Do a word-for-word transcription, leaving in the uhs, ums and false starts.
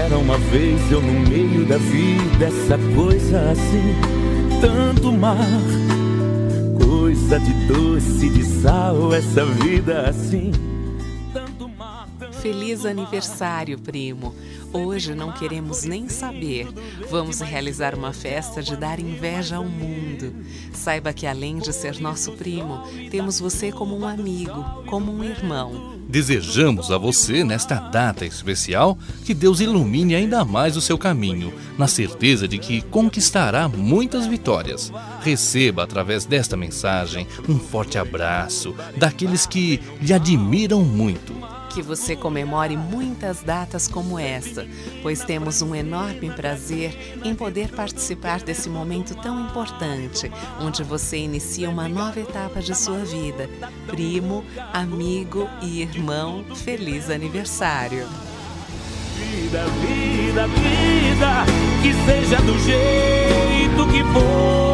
Era uma vez eu no meio da vida, essa coisa assim, tanto mar, coisa de doce, de sal, essa vida assim, tanto mar. Tanto Feliz aniversário, primo! Hoje não queremos nem saber. Vamos realizar uma festa de dar inveja ao mundo. Saiba que além de ser nosso primo, temos você como um amigo, como um irmão. Desejamos a você, nesta data especial, que Deus ilumine ainda mais o seu caminho, na certeza de que conquistará muitas vitórias. Receba, através desta mensagem, um forte abraço daqueles que lhe admiram muito. Que você comemore muitas datas como esta, pois temos um enorme prazer em poder participar desse momento tão importante, onde você inicia uma nova etapa de sua vida. Primo, amigo e irmão, feliz aniversário! Vida, vida, vida, que seja do jeito que for.